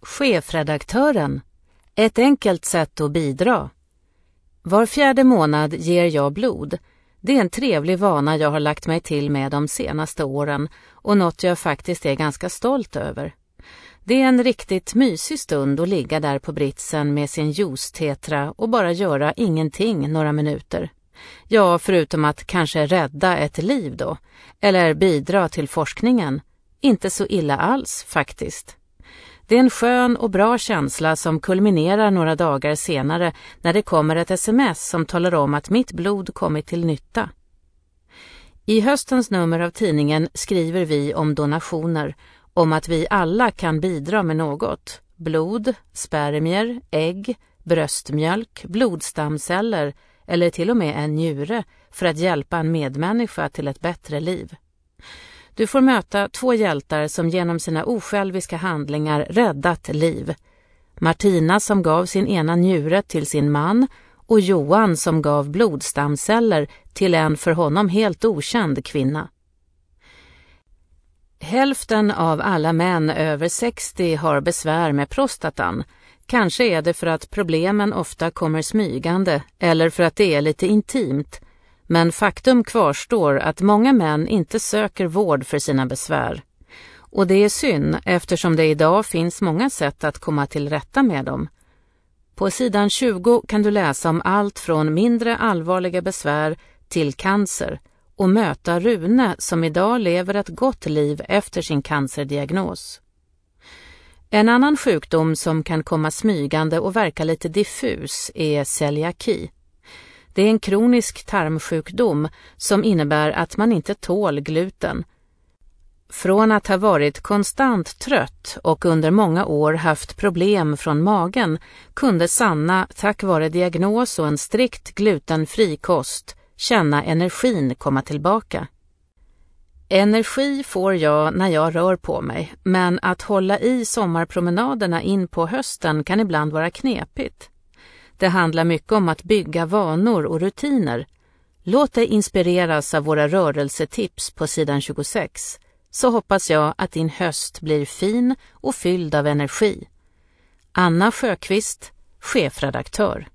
Chefredaktören. Ett enkelt sätt att bidra. Var 4:e månad ger jag blod. Det är en trevlig vana jag har lagt mig till med de senaste åren och något jag faktiskt är ganska stolt över. Det är en riktigt mysig stund att ligga där på britsen med sin juice-tetra och bara göra ingenting några minuter. Ja, förutom att kanske rädda ett liv då, eller bidra till forskningen. Inte så illa alls faktiskt. Det är en skön och bra känsla som kulminerar några dagar senare när det kommer ett sms som talar om att mitt blod kommit till nytta. I höstens nummer av tidningen skriver vi om donationer, om att vi alla kan bidra med något. Blod, spermier, ägg, bröstmjölk, blodstamceller eller till och med en njure för att hjälpa en medmänniska till ett bättre liv. Du får möta 2 hjältar som genom sina osjälviska handlingar räddat liv. Martina som gav sin ena njure till sin man och Johan som gav blodstamceller till en för honom helt okänd kvinna. Hälften av alla män över 60 har besvär med prostatan. Kanske är det för att problemen ofta kommer smygande eller för att det är lite intimt. Men faktum kvarstår att många män inte söker vård för sina besvär. Och det är synd eftersom det idag finns många sätt att komma till rätta med dem. På sidan 20 kan du läsa om allt från mindre allvarliga besvär till cancer och möta Rune som idag lever ett gott liv efter sin cancerdiagnos. En annan sjukdom som kan komma smygande och verka lite diffus är celiaki. Det är en kronisk tarmsjukdom som innebär att man inte tål gluten. Från att ha varit konstant trött och under många år haft problem från magen kunde Sanna tack vare diagnos och en strikt glutenfri kost känna energin komma tillbaka. Energi får jag när jag rör på mig, men att hålla i sommarpromenaderna in på hösten kan ibland vara knepigt. Det handlar mycket om att bygga vanor och rutiner. Låt dig inspireras av våra rörelsetips på sidan 26, så hoppas jag att din höst blir fin och fylld av energi. Anna Sjöqvist, chefredaktör.